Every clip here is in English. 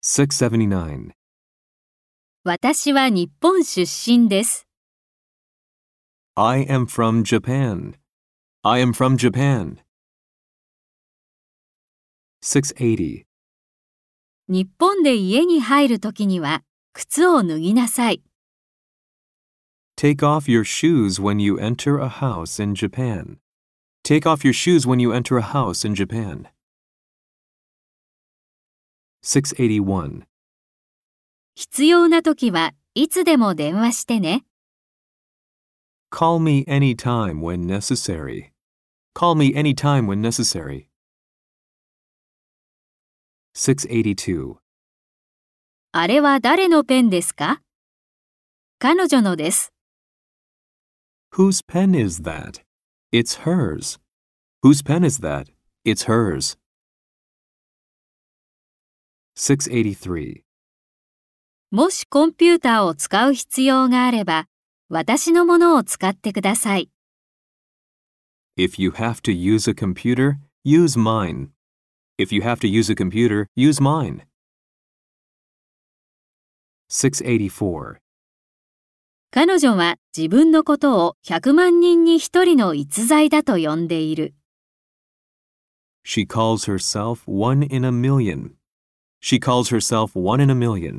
679. 私は日本出身です。 I am from Japan. I am from Japan. 680. 日本で家に入るときには靴を脱ぎなさい。 Take off your shoes when you enter a house in Japan. Take off your shoes when you enter a house in Japan. 681. 必要なときはいつでも電話してね。 Call me anytime when necessary. Call me anytime when necessary. 682. あれは誰のペンですか？彼女のです。 Whose pen is that? It's hers. Whose pen is that? It's hers. 683. もしコンピューターを使う必要があれば、私のものを使ってください。 If you have to use a computer, use mine. If you have to use a computer, use mine. 684. 彼女は自分のことを100万人に1人の逸材だと呼んでいる。 She calls herself one in a million. She calls herself one in a million.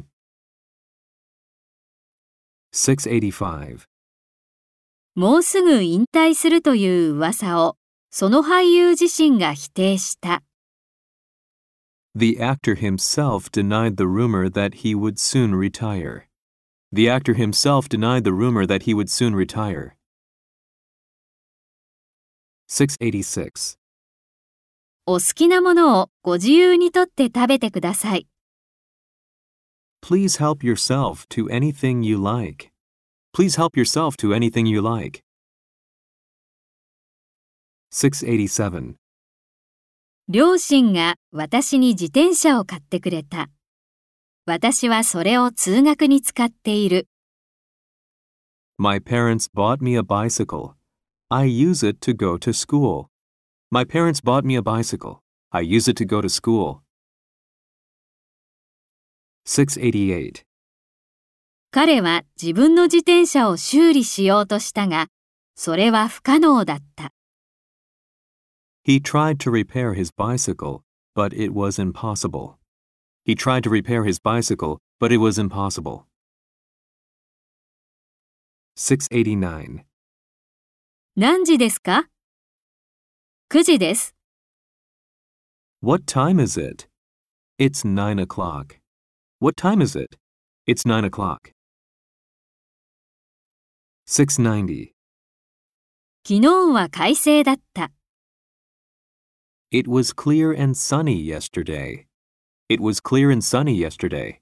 685. もうすぐ引退するという噂を、その俳優自身が否定した。 The actor himself denied the rumor that he would soon retire. The actor himself denied the rumor that he would soon retire. 686. お好きなものをご自由にとって食べてください。 Please help yourself to anything you like. Please help yourself to anything you like. 687. 両親が私に自転車を買ってくれた。私はそれを通学に使っている。 My parents bought me a bicycle. I use it to go to school. My parents bought me a bicycle. I use it to go to school. 688. 彼は自分の自転車を修理しようとしたが、それは不可能だった。 He tried to repair his bicycle, but it was impossible. He tried to repair his bicycle, but it was impossible. 689. 何時ですか？9時です。 What time is it? It's 9 o'clock. What time is it? It's 9 o'clock. 690. 昨日は快晴だった。 It was clear and sunny yesterday. It was clear and sunny yesterday.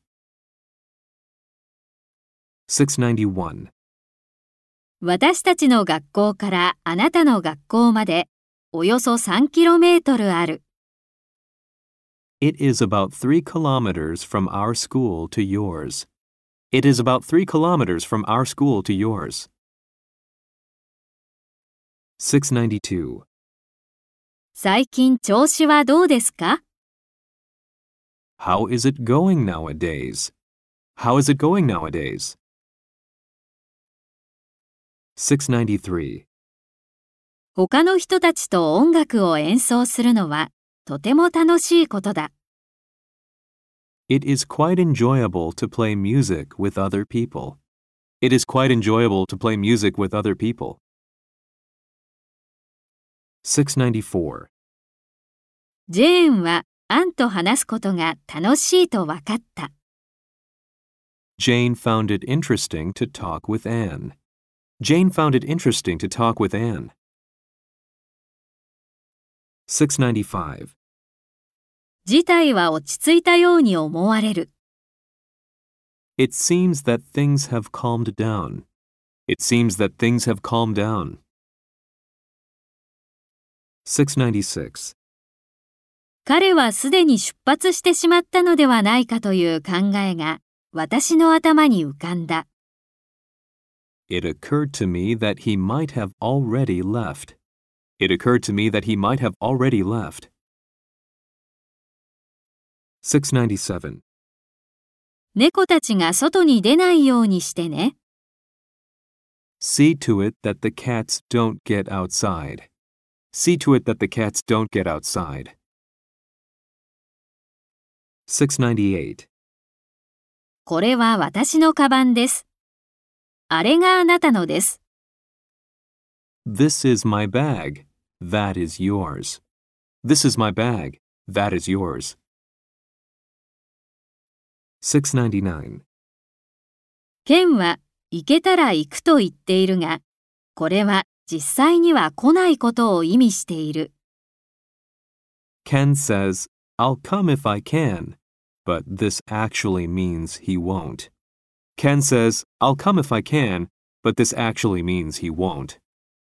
691. 私たちの学校からあなたの学校までおよそ3キロメートルある。 It is about 3 kilometers from our school to yours. It is about 3 kilometers from our school to yours. 692. 最近調子はどうですか？ How is it going nowadays? How is it going nowadays? 693. 他の人たちと音楽を演奏するのはとても楽しいことだ。 It is quite enjoyable to play music with other people. It is quite enjoyable to play music with other people. 694. ジェーンはアンと話すことが楽しいと分かった。 Jane found it interesting to talk with Anne. Jane found it interesting to talk with Anne. 695. 事態は落ち着いたように思われる。 It seems that things have calmed down. It seems that things have calmed down. 696. 彼はすでに出発してしまったのではないかという考えが私の頭に浮かんだ。 It occurred to me that he might have already left. It occurred to me that he might have already left. 697. 猫たちが外に出ないようにしてね。 See to it that the cats don't get outside. See to it that the cats don't get outside. 698. これは私のカバンです。あれがあなたのです。 This is my bag. That is yours. This is my bag. That is yours. 699. ケンは行けたら行くと言っているが、これは実際には来ないことを意味している。 Ken says, I'll come if I can, but this actually means he won't. Ken says, I'll come if I can, but this actually means he won't.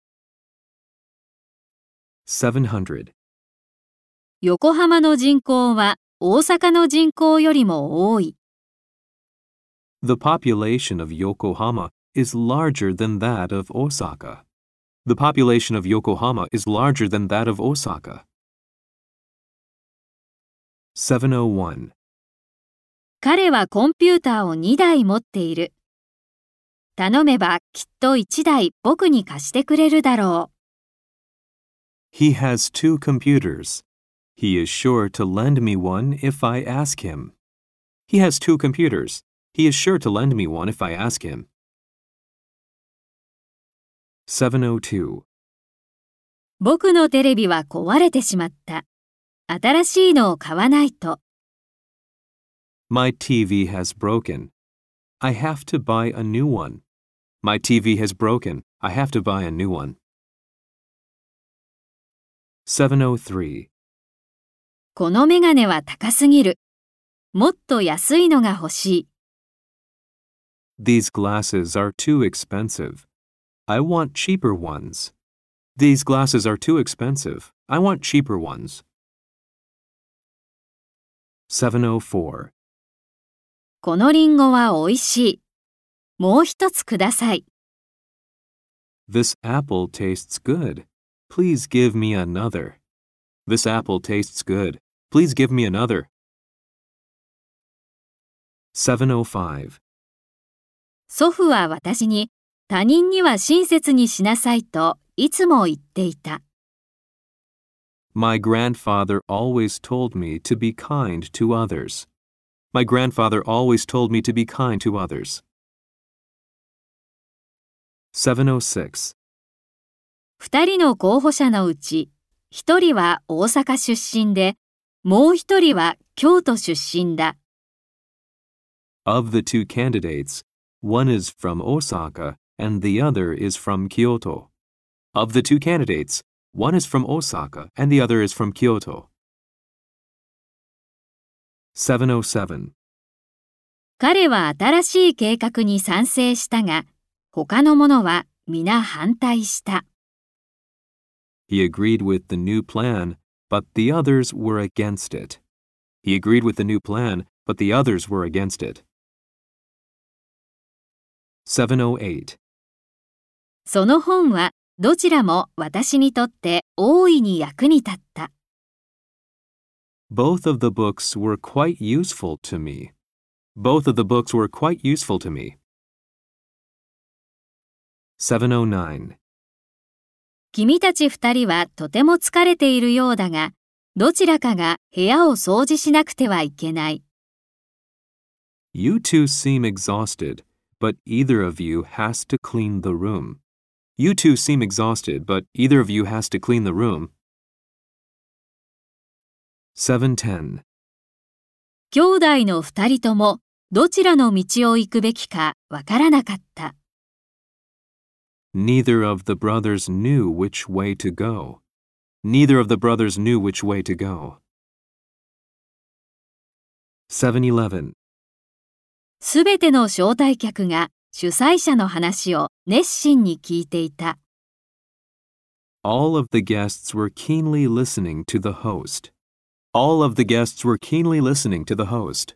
700. 横浜の人口は大阪の人口よりも多い。 The population of Yokohama is larger than that of Osaka. The population of Yokohama is larger than that of Osaka. 701. 彼はコンピューターを2台持っている。頼めばきっと1台僕に貸してくれるだろう。 He has 2 computers. He is sure to lend me one if I ask him. He has 2 computers. He is sure to lend me one if I ask him. 702. 僕のテレビは壊れてしまった。新しいのを買わないと。 My TV has broken. I have to buy a new one. My TV has broken. I have to buy a new one. 703. このメガネは高すぎる。もっと安いのが欲しい。 These glasses are too expensive. I want cheaper ones. These glasses are too expensive. I want cheaper ones. 704. このリンゴはおいしい。もう一つください。 This apple tastes good. Please give me another. This apple tastes good. Please give me another. 705. 祖父は私に他人には親切にしなさいといつも言っていた。 My grandfather always told me to be kind to others. My grandfather always told me to be kind to others. 706. 二人の候補者のうち、一人は大阪出身で、もう一人は京都出身だ。 Of the 2 candidates, one is from Osaka and the other is from Kyoto. Of the 2 candidates, one is from Osaka and the other is from Kyoto. 707. 彼は新しい計画に賛成したが、他の者は皆反対した。 He agreed with the new plan, but the others were against it. He agreed with the new plan, but the others were against it. 708. その本はどちらも私にとって大いに役に立った。 Both of the books were quite useful to me. Both of the books were quite useful to me. 709. 君たち二人はとても疲れているようだが、どちらかが部屋を掃除しなくてはいけない。 You two seem exhausted, but either of you has to clean the room. You two seem exhausted, but either of you has to clean the room. 710. 兄弟の二人ともどちらの道を行くべきかわからなかった。 Neither of the brothers knew which way to go. Neither of the brothers knew which way to go. 711. すべての招待客が主催者の話を熱心に聞いていた。 All of the guests were keenly listening to the host. All of the guests were keenly listening to the host.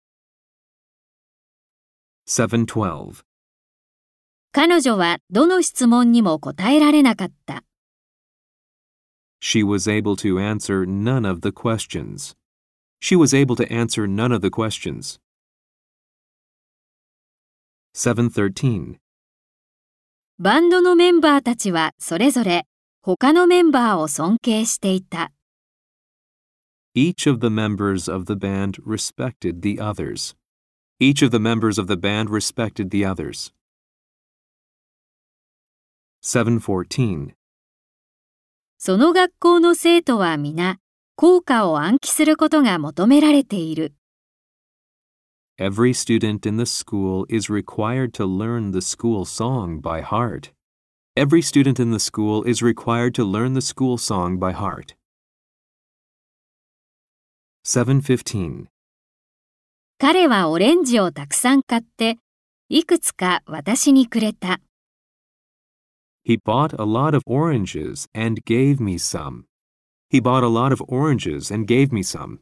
712. 彼女はどの質問にも答えられなかった。 She was able to answer none of the questions. She was able to answer none of the questions. 7:13. バンドのメンバーたちはそれぞれ他のメンバーを尊敬していた。 Each of the members of the band respected the others. Each of the members of the band respected the others. 7:14. その学校の生徒は皆、校歌を暗記することが求められている。 Every student in the school is required to learn the school song by heart. Every student in the school is required to learn the school song by heart. 7:15. 彼はオレンジをたくさん買って、いくつか私にくれた。 He bought a lot of oranges and gave me some. He bought a lot of oranges and gave me some.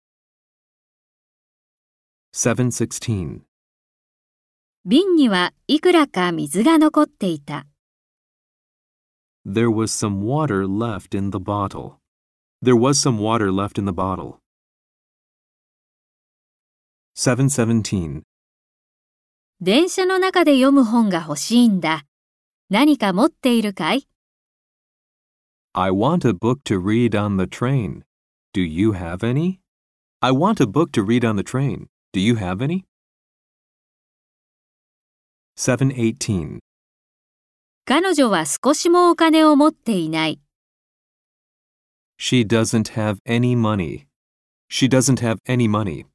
7:16. 瓶にはいくらか水が残っていた。 There was some water left in the bottle. There was some water left in the bottle. 7:17. 電車の中で読む本が欲しいんだ。何か持っているかい？ I want a book to read on the train. Do you have any? I want a book to read on the train. Do you have any? 7:18. 彼女は少しもお金を持っていない。 She doesn't have any money. She doesn't have any money.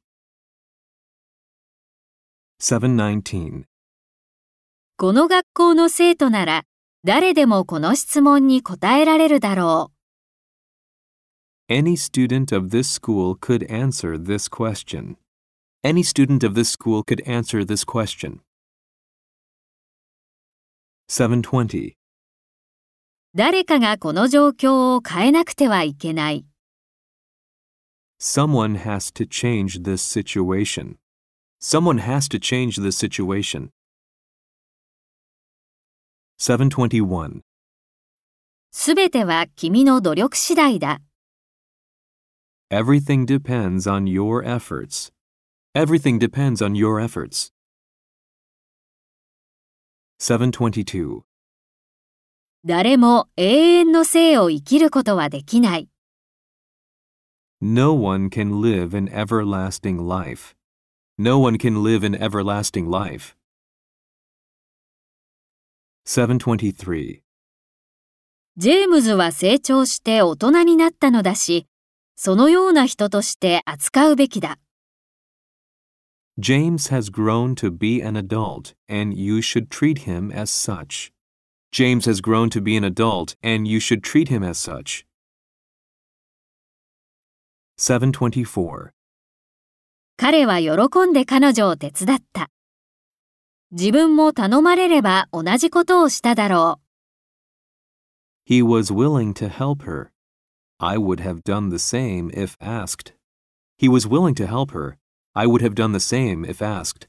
7:19. この学校の生徒なら誰でもこの質問に答えられるだろう。 Any student of this school could answer this question. Any student of this school could answer this question. 7:20. 誰かがこの状況を変えなくてはいけない。 Someone has to change this situation. Someone has to change this situation. 7:21. すべては君の努力次第だ。 Everything depends on your efforts. Everything depends on your efforts. 7:22. 誰も永遠の生を生きることはできない。 No one can live an everlasting life. No one can live an everlasting life. 7:23. ジェームズは成長して大人になったのだし、そのような人として扱うべきだ。 James has grown to be an adult, and you should treat him as such. James has grown to be an adult, and you should treat him as such. 7:24. 彼は喜んで彼女を手伝った。自分も頼まれれば同じことをしただろう。 He was willing to help her. I would have done the same if asked. He was willing to help her. I would have done the same if asked.